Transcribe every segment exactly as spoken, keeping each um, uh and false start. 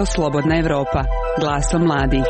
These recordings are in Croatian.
Radio Slobodna Evropa, glasom mladih.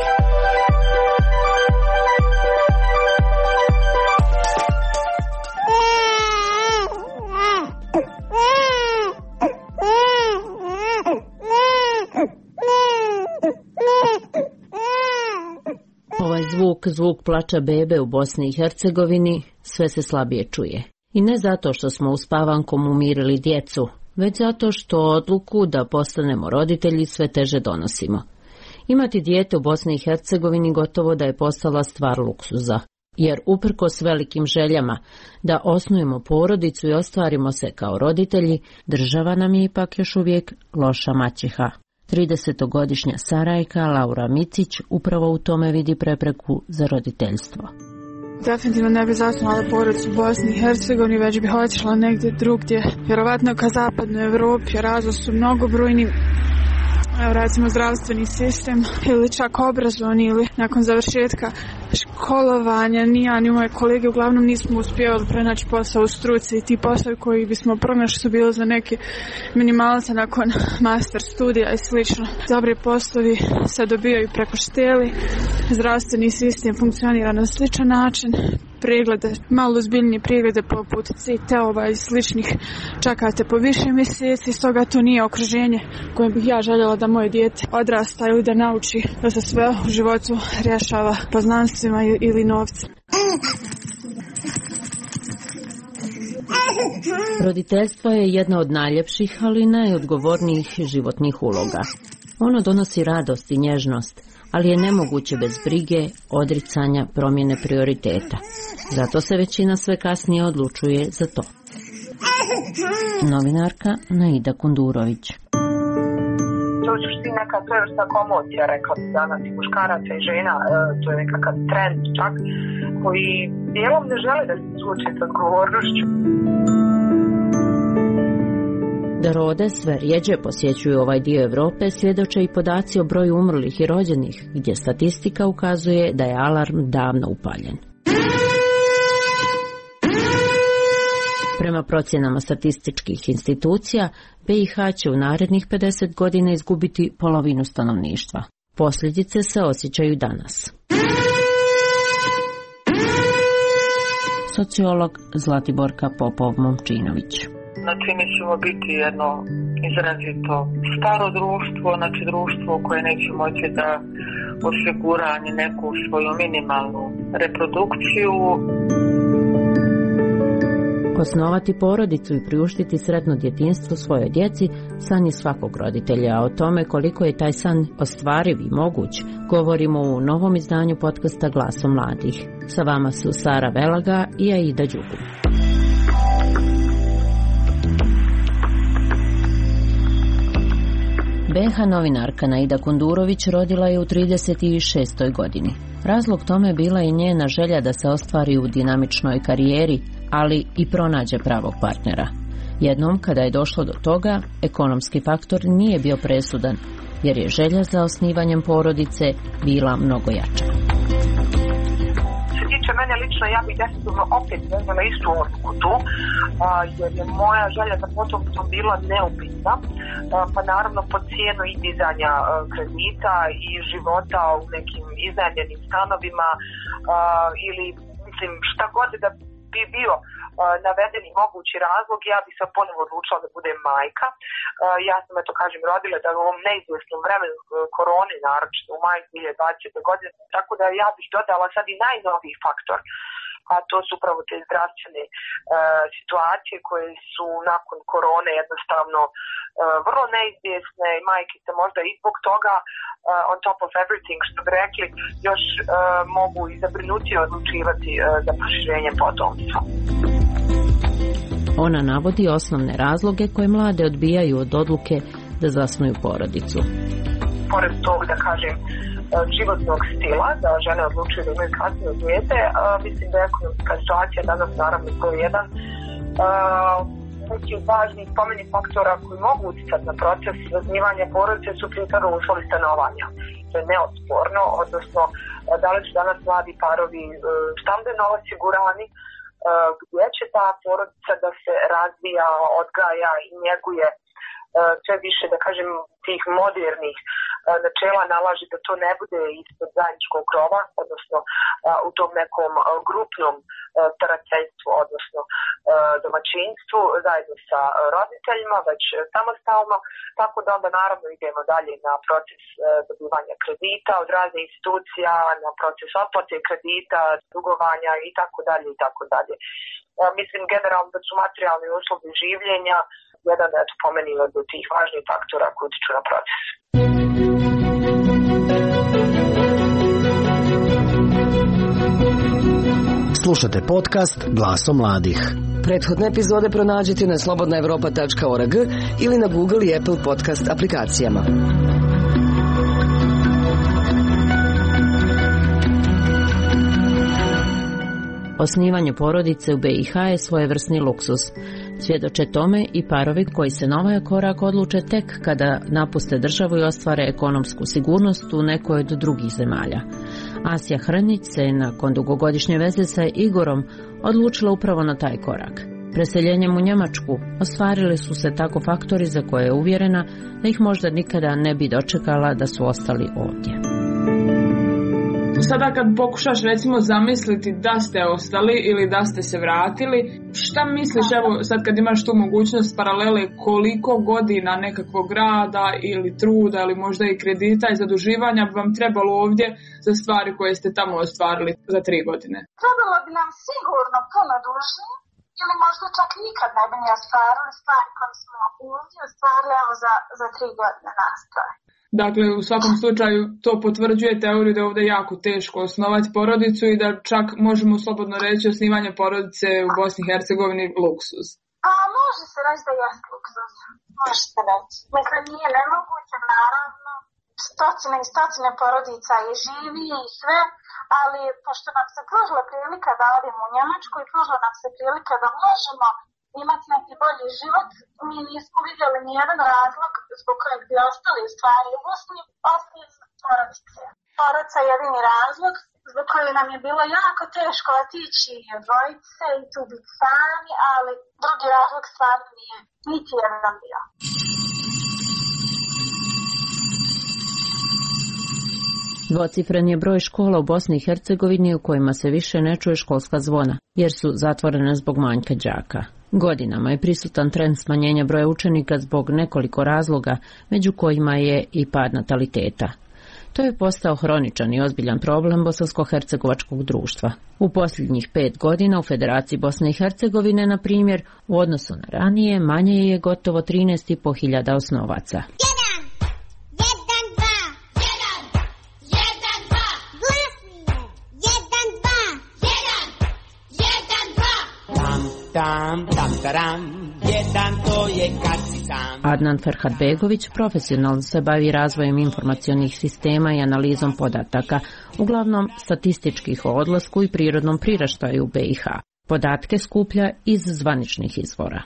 Ovaj zvuk, zvuk plača bebe u Bosni i Hercegovini, sve se slabije čuje. I ne zato što smo uspavankom umirili djecu, već zato što odluku da postanemo roditelji sve teže donosimo. Imati dijete u Bosni i Hercegovini gotovo da je postala stvar luksuza, jer uprkos velikim željama da osnujemo porodicu i ostvarimo se kao roditelji, država nam je ipak još uvijek loša maćeha. tridesetogodišnja Sarajka Laura Micić upravo u tome vidi prepreku za roditeljstvo. Definitivno ne bi zasnovala porodicu u Bosni i Hercegovini, već bi otišla negdje drugdje, vjerovatno ka zapadnoj Evropi. Razlozi su mnogobrojni. Evo recimo zdravstveni sistem ili čak obrazovni, ili nakon završetka školovanja ni ja ni moje kolege uglavnom nismo uspjevali pronaći posao u struci, i ti poslovi koji bismo pronašli su bili za neke minimalce nakon master studija i slično. Dobri poslovi se dobijaju preko šteli, zdravstveni sistem funkcionira na sličan način, preglede, malo ozbiljnije preglede poput C T-ova i sličnih čekate po više mjeseci, stoga to nije okruženje kojem bih ja željela da moje dijete odrasta ili da nauči da se sve u životu rješava poznanstvima ili novcem. Roditeljstvo je jedna od najljepših, ali i najodgovornijih životnih uloga. Ono donosi radost i nježnost, ali je nemoguće bez brige, odricanja, promjene prioriteta. Zato se većina sve kasnije odlučuje za to. Novinarka Naida Kundurović. To je suštini neka svojevrsna komocija, rekla bi danas, i muškaraca i žena, to je nekakav trend čak, koji dijelom ne žele da se suoče s odgovornošću. Da rode sve rjeđe posjećuju ovaj dio Europe svjedoče i podaci o broju umrlih i rođenih, gdje statistika ukazuje da je alarm davno upaljen. Prema procjenama statističkih institucija, B i H će u narednih pedeset godina izgubiti polovinu stanovništva. Posljedice se osjećaju danas. Sociolog Zlatiborka Popov-Momčinović. Znači, mi ćemo biti jedno izrazito staro društvo, znači društvo koje neće moći da osigura ni neku svoju minimalnu reprodukciju. Osnovati porodicu i priuštiti sretno djetinjstvo svojoj djeci san je svakog roditelja, a o tome koliko je taj san ostvariv i moguć govorimo u novom izdanju podcasta Glasom mladih. Sa vama su Sara Velaga i Aida Đugum. B H novinarka Naida Kundurović rodila je u trideset šestoj godini. Razlog tome bila je njena želja da se ostvari u dinamičnoj karijeri, ali i pronađe pravog partnera. Jednom kada je došlo do toga, ekonomski faktor nije bio presudan, jer je želja za osnivanjem porodice bila mnogo jača. Mene lično, ja bih definitivno opet vezala istu odluku tu, a, jer je moja želja za potomstvom bila neupitna, a, pa naravno po cijenu i dizanja a, kredita i života u nekim iznajmljenim stanovima a, ili mislim šta god da bi bio a, navedeni mogući razlog, ja bih se ponovo odlučila da budem majka. A, ja sam, eto kažem, rodila da u ovom neizvjesnom vremenu korone, naročito u maju dvije tisuće dvadesete. godine, tako da ja bih dodala sad i najnoviji faktor, a to su upravo te zdravstvene e, situacije koje su nakon korone jednostavno e, vrlo neizvjesne i majke se možda i zbog toga e, on top of everything, što bi rekli, još e, mogu i zabrinutije odlučivati e, za proširenje potomstva. Ona navodi osnovne razloge koje mlade odbijaju od odluke da zasnuju porodicu. Pored tog, da kažem, životnog stila, da žene odlučuju da imaju kasnije dijete, mislim da je ekonomska situacija danas naravno to je jedan neki od važnih spomenih faktora koji mogu utjecati na proces zasnivanja porodice su prije uslovi stanovanja. To je neosporno, odnosno da li su danas mladi parovi stambeno osigurani, gdje će ta porodica da se razvija, odgaja i njeguje sve više, da kažem, tih modernih načela nalaže da to ne bude ispod zajedničkog krova, odnosno u tom nekom grupnom starateljstvu, odnosno domaćinstvu zajedno sa roditeljima, već samostalno, tako da onda naravno idemo dalje na proces dobivanja kredita od raznih institucija, na proces otplate kredita, dugovanja i tako dalje i tako dalje. Mislim generalno da su materijalni uslovi življenja jedan eto po meni od tih važnih faktora koji utiču na proces. Slušate podcast Glaso mladih. Prethodne epizode pronađite na slobodna evropa tačka org ili na Google i Apple podcast aplikacijama. Osnivanje porodice u B i H je svojevrsni luksuz. Svjedoče tome i parovi koji se na ovaj korak odluče tek kada napuste državu i ostvare ekonomsku sigurnost u nekoj od drugih zemalja. Asja Hrnić se nakon dugogodišnje veze sa Igorom odlučila upravo na taj korak. Preseljenjem u Njemačku ostvarili su se tako faktori za koje je uvjerena da ih možda nikada ne bi dočekala da su ostali ovdje. Sada kad pokušaš recimo zamisliti da ste ostali ili da ste se vratili, šta misliš, evo sad kad imaš tu mogućnost paralele, koliko godina nekakvog rada ili truda ili možda i kredita i zaduživanja bi vam trebalo ovdje za stvari koje ste tamo ostvarili za tri godine? Trebalo bi nam sigurno puno duže ili možda čak nikad ne bi ni ostvarili stvari koje smo ovdje ostvarili evo za, za tri godine nastaje. Dakle, u svakom slučaju to potvrđuje teoriju da je ovdje jako teško osnovati porodicu i da čak možemo slobodno reći osnivanje porodice u Bosni i Hercegovini luksuz. A može se reći da je luksuz, može se reći. Mislim, nije nemoguće, naravno, stotine i stotine porodica je živi i sve, ali pošto nam se pružila prilika da odemo u Njemačku i pružila nam se prilika da možemo imati neki bolji život, mi nismo vidjeli nijedan razlog zbog kojeg bi ostali u stvari u Bosni, osim porodice. Porodica je jedini razlog zbog kojeg nam je bilo jako teško otići dvojice i tu biti sami, ali drugi razlog stvarno nije niti jedan bio. Dvocifren je broj škola u Bosni i Hercegovini u kojima se više ne čuje školska zvona, jer su zatvorene zbog manjka đaka. Godinama je prisutan trend smanjenja broja učenika zbog nekoliko razloga, među kojima je i pad nataliteta. To je postao hroničan i ozbiljan problem bosansko-hercegovačkog društva. U posljednjih pet godina u Federaciji Bosne i Hercegovine, na primjer, u odnosu na ranije, manje je gotovo trinaest i po hiljada osnovaca. Tam, tam, taram, jedan to je kad si sam. Adnan Ferhatbegović profesionalno se bavi razvojem informacionih sistema i analizom podataka, uglavnom statističkih o odlasku i prirodnom priraštaju u B i H. Podatke skuplja iz zvaničnih izvora.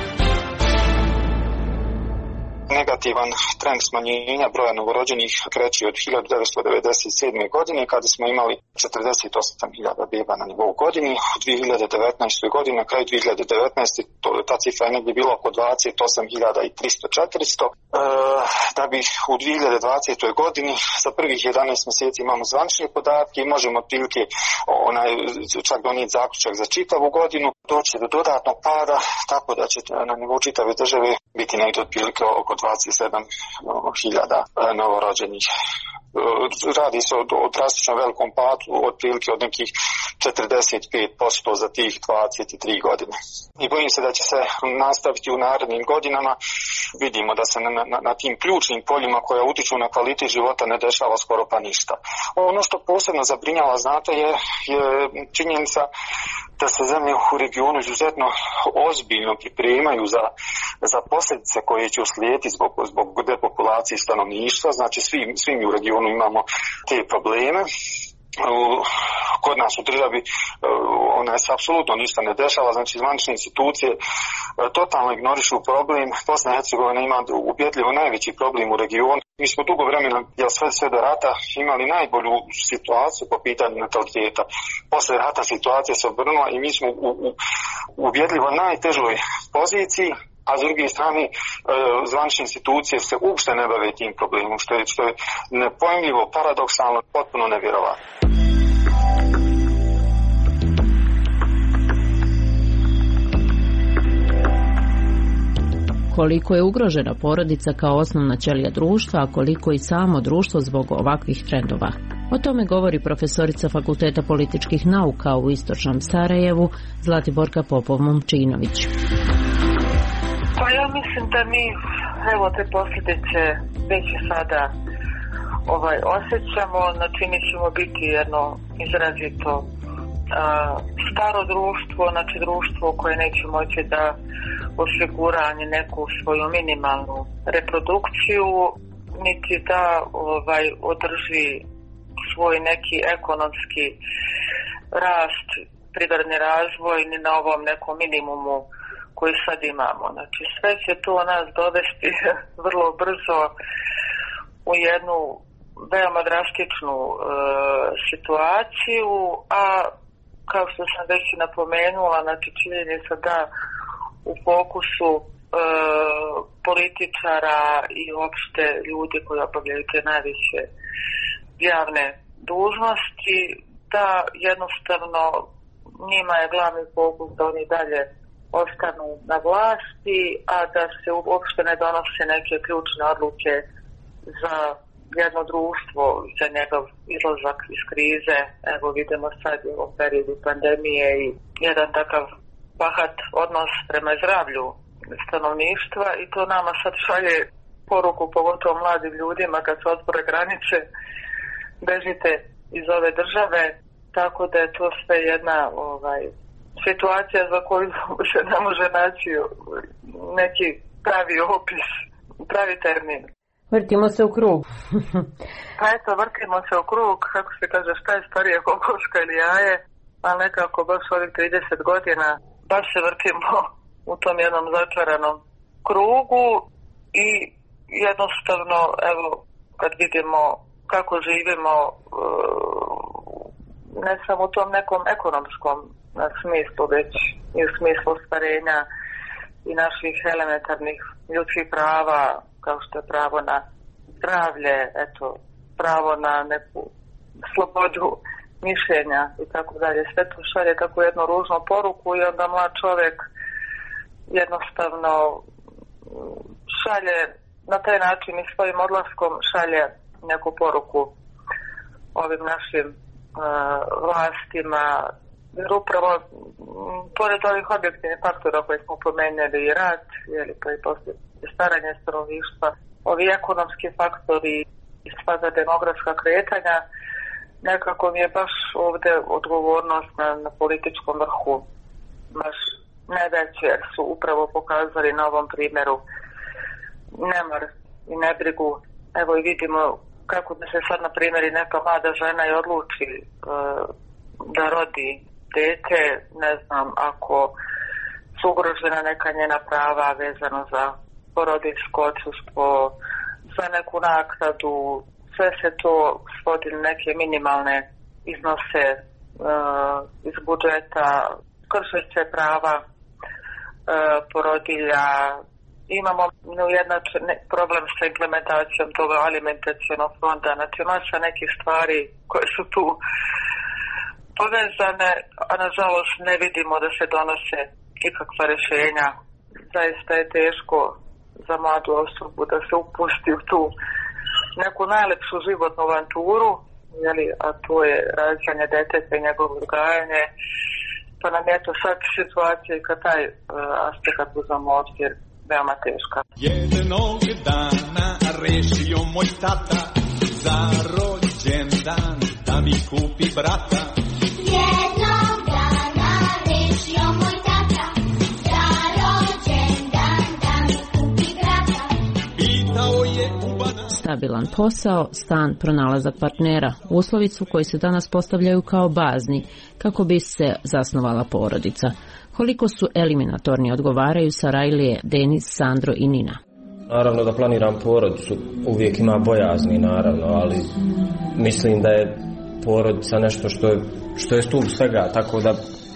Negativan trend smanjenja broja novorođenih kreće od hiljadu devetsto devedeset sedme. godine kada smo imali četrdeset osam hiljada beba na nivou godini. U dvije hiljade devetnaestoj. godini, na kraju dvije hiljade devetnaeste. To, ta cifra je negdje bila oko dvadeset osam hiljada tristo do četiristo. E, da bi u dvije hiljade dvadesetoj. godini za prvih jedanaest mjeseci imamo zvanične podatke i možemo otprilike onaj, čak donijeti zaključak za čitavu godinu. Doći do dodatnog pada, tako da će na nivou čitave države biti negdje otprilike oko dvadeset sedam hiljada novorođenih. Radi se o, o drastično velikom padu, otprilike od nekih četrdeset pet posto za tih dvadeset tri godine. I bojim se da će se nastaviti u narednim godinama. Vidimo da se na, na, na tim ključnim poljima koja utiču na kvalitet života ne dešava skoro pa ništa. Ono što posebno zabrinjava, znate, je, je činjenica da se zemlje u regionu izuzetno ozbiljno pripremaju za, za posljedice koje će uslijediti zbog, zbog depopulacije stanovništva. Znači svi, svi mi u regionu imamo te probleme. Kod nas u državi ona se apsolutno ništa ne dešava, znači zvanične institucije totalno ignorišu problem. Bosna i Hercegovina ima ubjedljivo najveći problem u regionu. Mi smo dugo vremena, ja sve, sve do rata, imali najbolju situaciju po pitanju nataliteta. Posle rata situacija se obrnula i mi smo u, u ubjedljivo najtežoj poziciji. a s druge strane zvanične institucije se uopšte ne bave tim problemom, što je, što je nepojmljivo, paradoksalno, potpuno nevjerovatno. Koliko je ugrožena porodica kao osnovna ćelija društva, a koliko i samo društvo zbog ovakvih trendova. O tome govori profesorica Fakulteta političkih nauka u Istočnom Sarajevu Zlatiborka Popov-Momčinović. Pa ja mislim da mi evo te posljedice već sada ovaj, osjećamo, znači mi ćemo biti jedno izrazito a, staro društvo, znači društvo koje neće moći da osigura neku svoju minimalnu reprodukciju, niti da ovaj, održi svoj neki ekonomski rast, privredni razvoj ni na ovom nekom minimumu koji sad imamo. Znači sve će to nas dovesti vrlo brzo u jednu veoma drastičnu e, situaciju, a kao što sam već napomenula, znači činjenica da u fokusu e, političara i uopšte ljudi koji obavljaju te najviše javne dužnosti, da jednostavno njima je glavni fokus da oni dalje ostanu na vlasti, a da se uopšte ne donose neke ključne odluke za jedno društvo, za njegov izlazak iz krize. Evo vidimo sad u ovom periodu pandemije i jedan takav bahat odnos prema zdravlju stanovništva, i to nama sad šalje poruku, pogotovo mladim ljudima, kad se otvore granice, bežite iz ove države, tako da je to sve jedna ovaj, situacija za koju se ne može naći neki pravi opis, pravi termin. Vrtimo se u krug. Pa eto, vrtimo se u krug, kako se kaže, šta je starije, kokoška ili jaje, ali nekako baš ovih trideset godina baš se vrtimo u tom jednom začaranom krugu i jednostavno, evo, kad vidimo kako živimo, ne samo u tom nekom ekonomskom smislu, već i u smislu ostvarenja i naših elementarnih ljudskih prava, kao što je pravo na zdravlje, eto, pravo na neku slobodu mišljenja i tako dalje. Sve to šalje tako jednu ružnu poruku i onda mlad čovjek jednostavno šalje na taj način i svojim odlaskom šalje neku poruku ovim našim uh, vlastima, jer upravo m, pored ovih objektivnih faktora koje smo pomenuli, i rat, jeli, pa i poslije staranje stanovništva, ovi ekonomski faktori i sva demografska kretanja, nekako mi je baš ovdje odgovornost na, na političkom vrhu baš najveće, jer su upravo pokazali na ovom primjeru nemar i nebrigu. Evo i vidimo kako da se sad, na primjer, i neka mlada žena i odluči e, da rodi dete, ne znam, ako su ugrožena neka njena prava vezano za porodiljsko odsustvo, za neku naknadu, sve se to svodi na neke minimalne iznose e, iz budžeta, kršeće prava e, porodilja. Imamo neujednačen problem sa implementacijom toga alimentacionog fonda, znači masa nekih stvari koje su tu povezane, a nažalost ne vidimo da se donose ikakva rješenja. Zaista je teško za mladu osobu da se upusti u tu neku najlepšu životnu avanturu, jeli, a to je rađanje deteta i njegovo odgajanje, pa nam je to sad situacija i kad taj uh, aspekt uzamo obzir veoma teška. Jednog dana rešio moj tata za rođendan da mi kupi brata. Jednog dana rešio moj tata za rođendan da mi kupi brata. Pitao je ubana. Stabilan posao, stan, pronalazak partnera, uslovi su koji se danas postavljaju kao bazni kako bi se zasnovala porodica. Koliko su eliminatorni odgovaraju Sarajlije, Denis, Sandro i Nina. Naravno da planiram porodicu, uvijek ima bojazni naravno, ali mislim da je porodica nešto što je, što je stup svega, tako da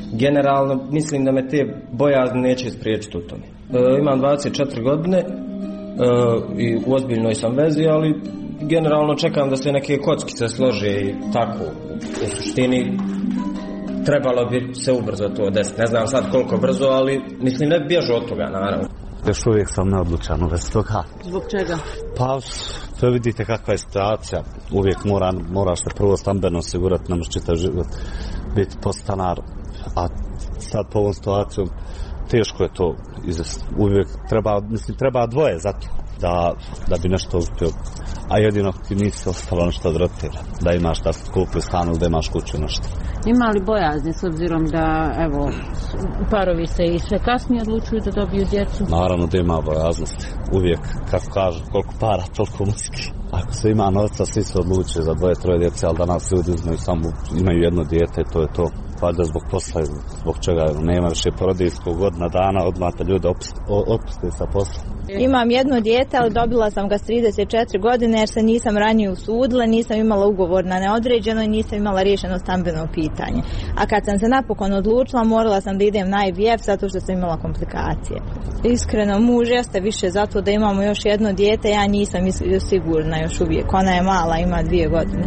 generalno mislim da me te bojazni neće spriječiti u tome. E, imam dvadeset četiri godine e, i u ozbiljnoj sam vezi, ali generalno čekam da se neke kockice slože i tako. U suštini trebalo bi se ubrzo to desiti. Ne znam sad koliko brzo, ali mislim ne bježu od toga, naravno. Još uvijek sam neodlučan u vezi toga. Zbog čega? Pa, to vidite kakva je situacija. Uvijek mora, moraš se prvo stambeno osigurati, ne možeš čitav život biti podstanar. A sad po ovom situacijom teško je to izvesti. Uvijek treba, mislim, treba dvoje za to da, da bi nešto uspio. A jedino ti nisi ostalo nešto od roditelja. Da imaš da kupi stan ili da imaš kuću nešto. Ima li bojazni s obzirom da, evo, parovi se i sve kasnije odlučuju da dobiju djecu? Naravno da ima bojaznosti. Uvijek, kako kažu, koliko para, toliko muzike. Ako se ima novca, svi se odlučuju za dvoje, troje djece, ali danas ljudi imaju samo, imaju jedno dijete, to je to. Valjda zbog posla, zbog čega nema više porodiljskog godina dana, odmah te ljude otpuste sa posla. Imam jedno dijete, ali dobila sam ga s trideset četiri godine jer se nisam ranije usudila, nisam imala ugovor na neodređeno i nisam imala riješeno stambeno pitanje. A kad sam se napokon odlučila, morala sam da idem na I V F zato što sam imala komplikacije. Iskreno, muž jeste više zato da imamo još jedno dijete, ja nisam sigurna još uvijek. Ona je mala, ima dvije godine.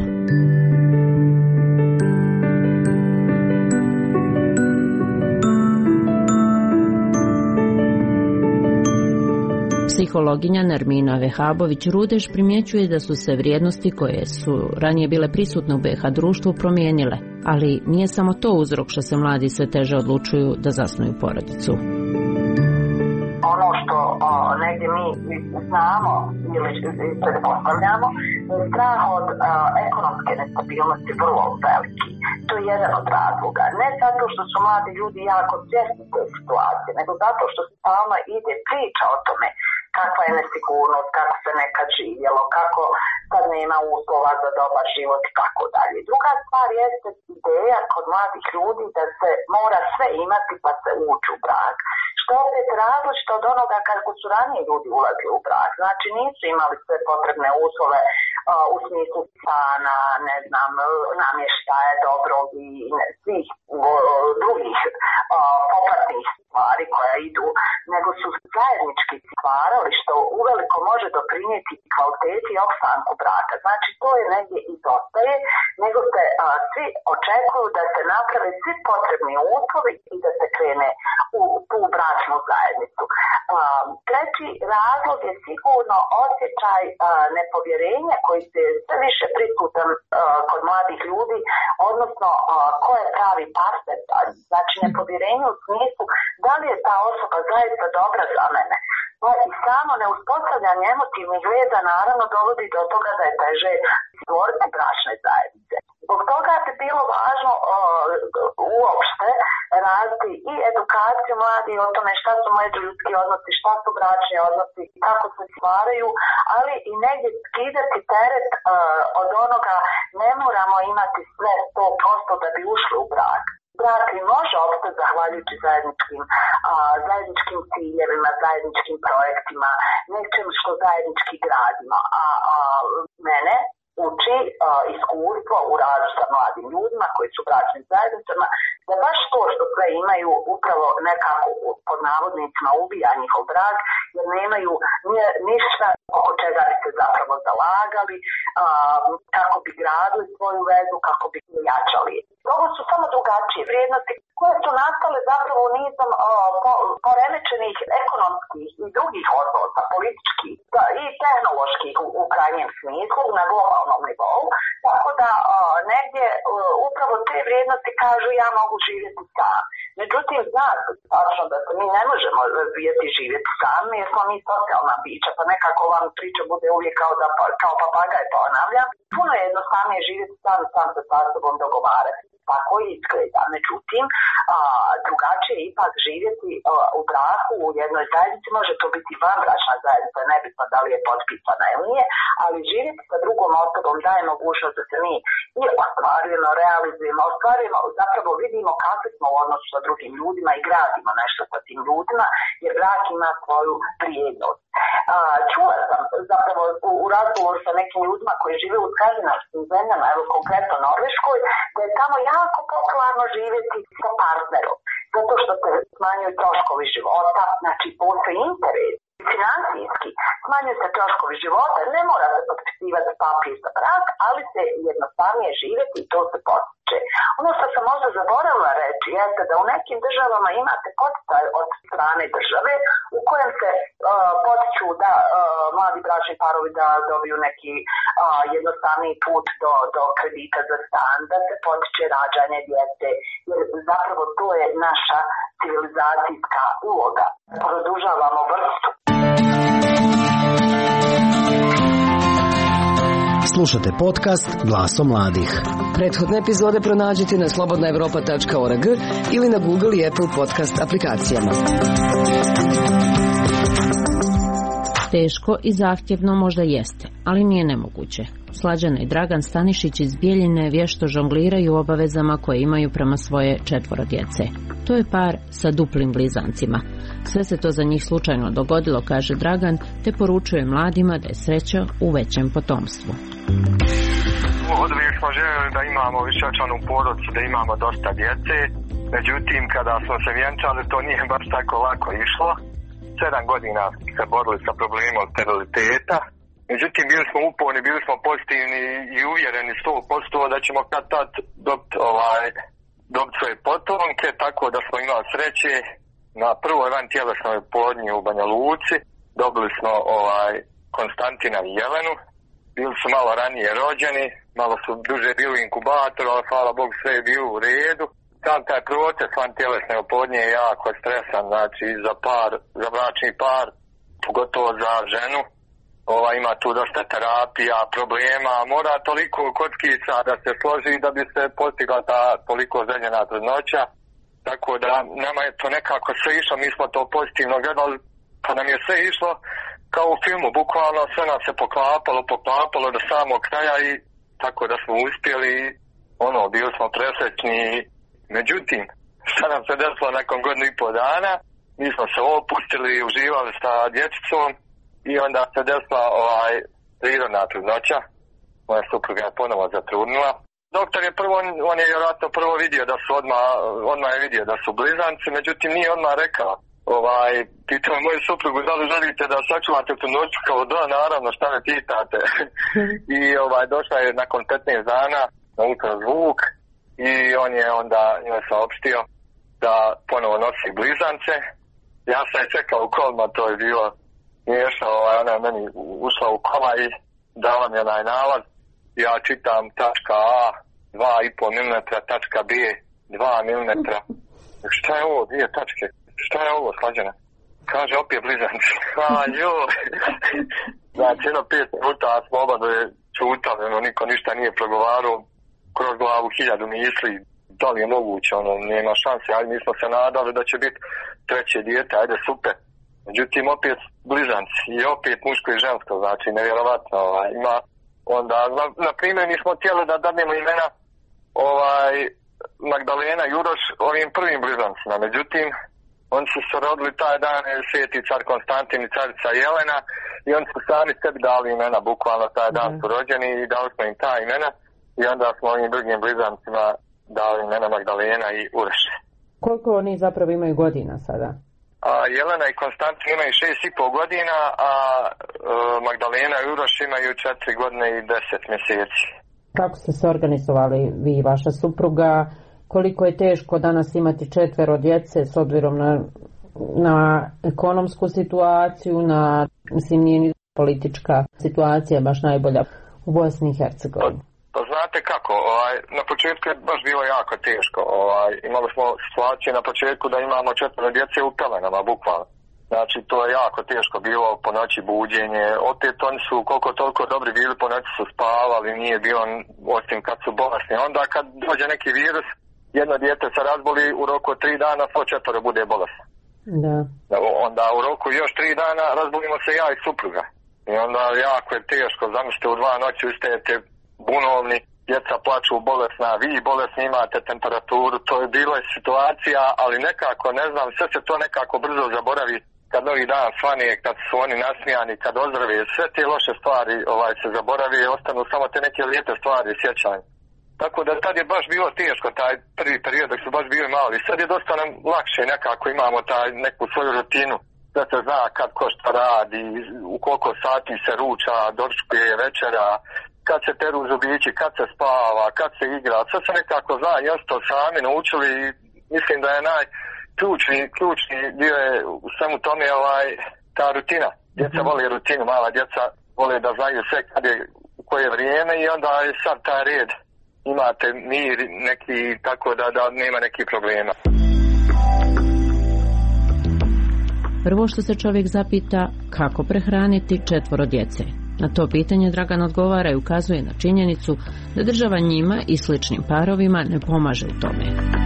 Psihologinja Nermina Vehabović-Rudeš primjećuje da su se vrijednosti koje su ranije bile prisutne u B iH društvu promijenile, ali nije samo to uzrok što se mladi sve teže odlučuju da zasnuju porodicu. Ono što o, negdje mi znamo ili pretpostavljamo, strah od o, ekonomske nestabilnosti vrlo veliki. To je jedan od razloga. Ne zato što su mladi ljudi jako svjesni te situacije, nego zato što stalno ide priča o tome kakva je nesigurnost, kako se nekad živjelo, kako sad nema uslova za dobar život i tako dalje. Druga stvar jeste ideja kod mladih ljudi da se mora sve imati pa se ući u brak. Što opet različito od onoga kako su ranije ljudi ulazili u brak. Znači nisu imali sve potrebne uslove uh, u smislu stana, ne znam, namještaja dobrog i ne, svih uh, drugih uh, popratnih stvari koja idu, nego su zajednički stvarali što uveliko može doprinijeti kvaliteti i opstanku braka. Znači to je negdje izostaje, nego se a, svi očekuju da se naprave svi potrebni uslovi i da se krene u tu bračnu zajednicu. A, treći razlog je sigurno osjećaj a, nepovjerenja koji se sve više prisutan a, kod mladih ljudi, odnosno a, ko je pravi partner. Znači nepovjerenje u smislu da li je ta osoba zaista dobra za mene. I samo neuspostavljanje emotivnih veza naravno dovodi do toga da je teže stvoriti bračne zajednice. Zbog toga bi bilo važno o, uopšte raditi i edukaciju mladih o tome šta su međuljudski odnosi, šta su bračni odnosi, kako se stvaraju, ali i negdje skidati teret o, od onoga ne moramo imati sve sto posto da bi ušli u brak. Brak i može opstati zahvaljujući zajedničkim, a, zajedničkim ciljevima, zajedničkim projektima, nečem što zajednički gradimo. A, a mene uči a, iskustvo u radu sa mladim ljudima koji su bračnim zajednicama, da baš to što sve imaju upravo nekako pod navodnicima ubija njihov brak, jer nemaju ništa oko čega bi se zapravo zalagali, a, kako bi gradili svoju vezu, kako bi jačali. Ovo su samo drugačije vrijednosti koje su nastale zapravo nizom o, po, poremećenih ekonomskih i drugih odnosa, političkih i tehnoloških u, u krajnjem smislu na globalnom nivou. Tako da o, negdje o, upravo te vrijednosti kažu ja mogu živjeti sam. Međutim, zna se tačno da se mi ne možemo razvijeti živjeti sami jer smo mi socijalna bića, pa nekako vam priča bude uvijek kao, da, kao papagaj ponavljam. Puno je jednostavnije živjeti sam i sam se sa sobom dogovarati. Tako i izgleda. Međutim, a, drugačije je ipak živjeti a, u braku, u jednoj zajednici, može to biti vanbračna zajednica, nebitno da li je potpisana ili nije, ali živjeti sa drugom osobom daje mogućnost da se mi i ostvarujemo, realizujemo, ostvarujemo, zapravo vidimo kakvi smo u odnosu sa drugim ljudima i gradimo nešto sa tim ljudima, jer brak ima svoju vrijednost. A, čula sam zapravo u, u razgovoru sa nekim ljudima koji žive u skandinavskim zemljama, evo konkretno Norveškoj, da je tamo jako jako popularno živjeti sa partnerom, zato što se smanjuju troškovi života, znači postoji interes. Financijski smanjuju se troškovi života, ne mora se potpisivati papir za brak, ali se jednostavnije živjeti i to se potiče. Ono što sam možda zaboravila reći jeste da u nekim državama imate poticaj od strane države u kojem se uh, potiču da uh, mladi bračni parovi da dobiju neki uh, jednostavniji put do, do kredita za stan, da se potiče rađanje djece, jer zapravo to je naša civilizacijska uloga. Produžavamo vrstu. Slušate podcast Glasom mladih. Prethodne epizode pronađite na slobodna evropa tačka org ili na Google i Apple podcast aplikacijama. Teško i zahtjevno možda jeste, ali nije nemoguće. Slađana i Dragan Stanišić iz Bijeljine vješto žongliraju obavezama koje imaju prema svoje četvoro djece. To je par sa duplim blizancima. Sve se to za njih slučajno dogodilo, kaže Dragan, te poručuje mladima da je sreća u većem potomstvu. Od uvijek smo željeli da imamo višečlanu porodicu, da imamo dosta djece. Međutim, kada smo se vjenčali, to nije baš tako lako išlo. Sedam godina se borili sa problemom steriliteta. Međutim, bili smo uporni, bili smo pozitivni i uvjereni sto posto da ćemo kad tad dobiti ovaj, dobiti svoje potomke, tako da smo imali sreće. Na prvoj van tjelesnoj oplodnji u Banja Luci dobili smo ovaj, Konstantina i Jelenu. Bili su malo ranije rođeni, malo su duže bili u inkubatoru, ali hvala Bogu sve je bilo u redu. Sam taj proces van tjelesne oplodnje je jako stresan, znači za par, za bračni par, pogotovo za ženu. Ova, ima tu dosta terapija, problema, mora toliko kockica da se složi da bi se postigla ta toliko željena trudnoća. Tako da nama je to nekako sve išlo, mi smo to pozitivno gledali, pa nam je sve išlo kao u filmu, bukvalno sve nam se poklapalo, poklapalo do samog kraja i tako da smo uspjeli, ono, bili smo presrećni. Međutim, šta nam se desilo nakon godinu i pol dana, mi smo se opustili, uživali sa dječicom i onda se desila ovaj prirodna trudnoća. Moja supruga je ponovo zatrudnila. Doktor je prvo, on je vjerojatno prvo vidio da su odmah, odmah je vidio da su blizanci, međutim nije odmah rekao. Ovaj, pitao moju suprugu da li želite da sačuvate trudnoću, kao da, naravno, šta me pitate. I ovaj, došla je nakon petnaest dana na ultrazvuk i on je onda njoj saopštio da ponovo nosi blizance. Ja sam je čekao u kolima, to je bilo smiješno, ovaj, ona je meni ušla u kola i dala mi onaj nalaz. Ja čitam tačka A dva i pol milimetra, tačka B dva milimetra. Šta je ovo, dvije tačke? Šta je ovo, Slađana? Kaže, opet blizanci. A, joj. Znači, jedno pet minuta smo oba da je čutali, ono, niko ništa nije progovarao, kroz glavu hiljadu misli, da li je moguće, ono, nema šanse, ali mi smo se nadali da će biti treće dijete, ajde, super. Međutim, opet blizanci i opet muško i žensko, znači, nevjerovatno, ovaj, ima, onda, na, na primjer, mi smo htjeli da dadnemo imena, ovaj, Magdalena i Uroš ovim prvim blizancima, međutim, oni su se rodili taj dan, sveti car Konstantin i carica Jelena, i oni su sami sebi dali imena, bukvalno taj dan su rođeni i dali smo im ta imena, i onda smo ovim drugim blizancima dali imena Magdalena i Uroš. Koliko oni zapravo imaju godina sada? A Jelena i Konstantin imaju šest i pol godina, a e, Magdalena i Uroš imaju četiri godine i deset mjeseci. Kako ste se organizovali vi i vaša supruga? Koliko je teško danas imati četvero djece s obzirom na, na ekonomsku situaciju, na, mislim, nije ni politička situacija baš najbolja u Bosni i Hercegovini? Pa znate kako, ovaj, na početku je baš bilo jako teško. Ovaj, imali smo situacije na početku da imamo četvero djece u pelenama, bukvalno. Znači, to je jako teško bilo po noći buđenje. Opet oni su koliko toliko dobri bili, po noći su spavali, nije bilo osim kad su bolesni. Onda kad dođe neki virus, jedno dijete se razboli, u roku tri dana svo četvero bude bolesno. Da. Onda u roku još tri dana razbolimo se ja i supruga. I onda jako je teško, zamislite u dva noći ustajete bunovni, djeca plaču bolesna, vi bolesni imate temperaturu, to je bilo je situacija, ali nekako, ne znam, sve se to nekako brzo zaboravi kad novi dan svane, kad su oni nasmijani, kad ozdrave, sve te loše stvari ovaj, se zaborave i ostanu samo te neke lijepe stvari sjećanja. Tako da tad je baš bilo teško taj prvi period dok su baš bili mali. Sad je dosta nam lakše nekako, imamo taj neku svoju rutinu. Da se zna kad ko šta radi, u koliko sati se ruča, doručkuje, večera, kad se peru zubići, kad se spava, kad se igra. Sve se nekako zna i osto sami naučili i mislim da je najključni ključni dio je u svemu tome ovaj, ta rutina. Djeca mm-hmm. vole rutinu, mala djeca vole da znaju sve kad je, u koje vrijeme i onda je sad taj red. Imate mir neki, tako da, da nema nekih problema. Prvo što se čovjek zapita, kako prehraniti četvoro djece. Na to pitanje Dragan odgovara i ukazuje na činjenicu da država njima i sličnim parovima ne pomaže u tome.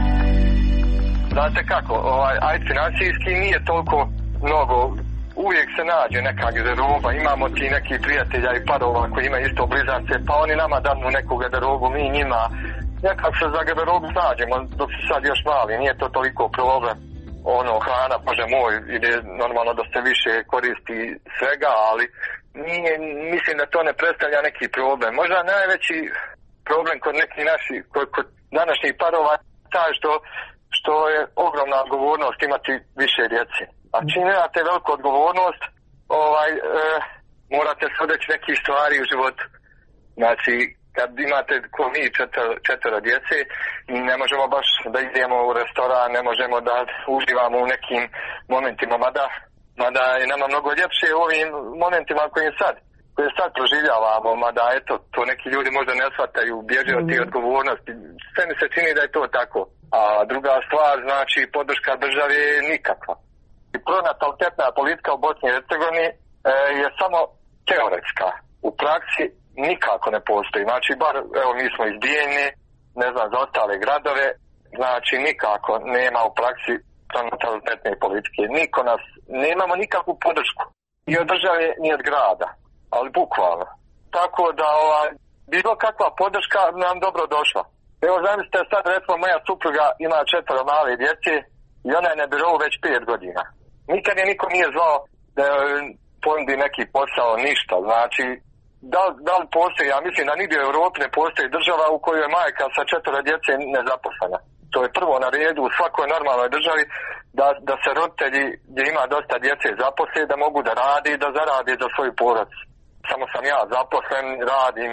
Znate kako, ovaj, aj financijski nije toliko mnogo, uvijek se nađe neka garderoba, imamo ti neki prijatelja i parova koji imaju isto blizance, pa oni nama danu neku garderobu, mi njima, nekako se za garderobu nađemo, dok su sad još mali, nije to toliko problem. Ono, hrana, bože moj, ide normalno da se više koristi svega, ali nije, mislim da to ne predstavlja neki problem. Možda najveći problem kod nekih naših, kod, kod današnjih parova je taj što, što je ogromna odgovornost imati više djece. A čim imate veliku odgovornost, ovaj, e, morate se odreći nekih stvari u životu. Znači, kad imate ko mi četvero, četvero djece, ne možemo baš da idemo u restoran, ne možemo da uživamo u nekim momentima, mada, mada je nama mnogo ljepše u ovim momentima kojim sad, koje sad proživljavamo, mada eto, to neki ljudi možda ne shvataju, bježe od tih odgovornosti. Sve mi se čini da je to tako. A druga stvar, znači, podrška države je nikakva. I pronatalitetna politika u Bosni i Hercegovini e, je samo teoretska. U praksi nikako ne postoji. Znači, bar, evo, mi smo izbijeni, ne znam, za ostale gradove, znači, nikako nema u praksi pronatalitetne politike. Niko nas, nemamo nikakvu podršku. Ni od države, ni od grada. Ali bukvalno. Tako da, ovaj, bilo kakva podrška nam dobro došla. Evo, zamislite, sad, recimo, moja supruga ima četvero male djece i ona je na birovu već pet godina. Nikad je niko nije zvao da ponudi neki posao, ništa. Znači, Da, da li postoji, ja mislim da nigdje u Europi ne postoji država u kojoj je majka sa četvero djece nezaposlena. To je prvo na redu u svakoj normalnoj državi da, da se roditelji gdje ima dosta djece zaposle, da mogu da radi i da zaradi za svoju porodicu. Samo sam ja zaposlen, radim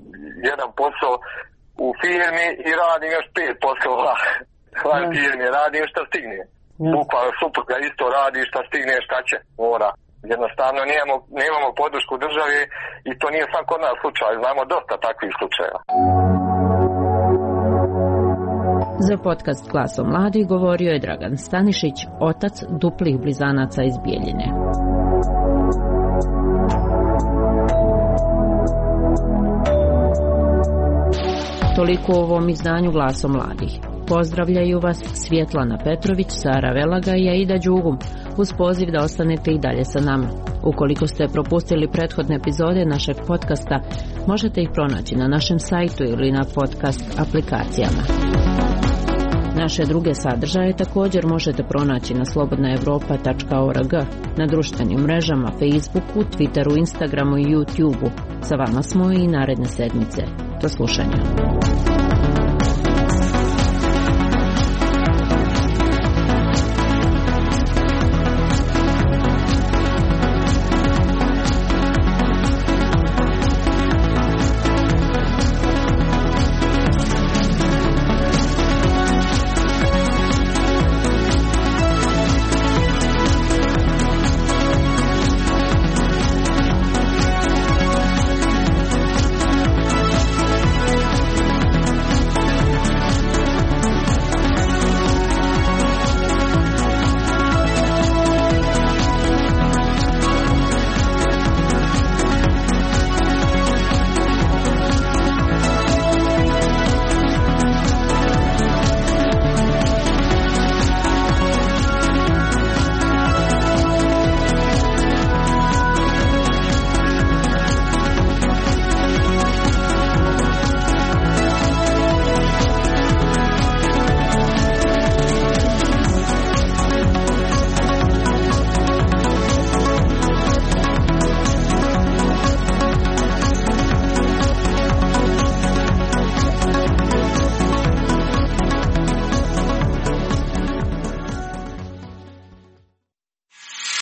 jedan posao u firmi i radim još pet poslova u firmi, radim što stigne. Bukvalno supruga isto radi šta stigne, šta će, mora. Jednostavno nemamo, nemamo podršku države i to nije sam kod nas slučaj, znamo dosta takvih slučajeva. Za podcast Glasom mladih govorio je Dragan Stanišić, otac duplih blizanaca iz Bijeljine. Toliko u ovom izdanju Glasom mladih. Pozdravljaju vas Svjetlana Petrović, Sara Velaga i Aida Đugum, uz poziv da ostanete i dalje sa nama. Ukoliko ste propustili prethodne epizode našeg podcasta, možete ih pronaći na našem sajtu ili na podcast aplikacijama. Naše druge sadržaje također možete pronaći na slobodna evropa tačka org, na društvenim mrežama Facebooku, Twitteru, Instagramu i YouTubeu. Sa vama smo i naredne sedmice. Do slušanja.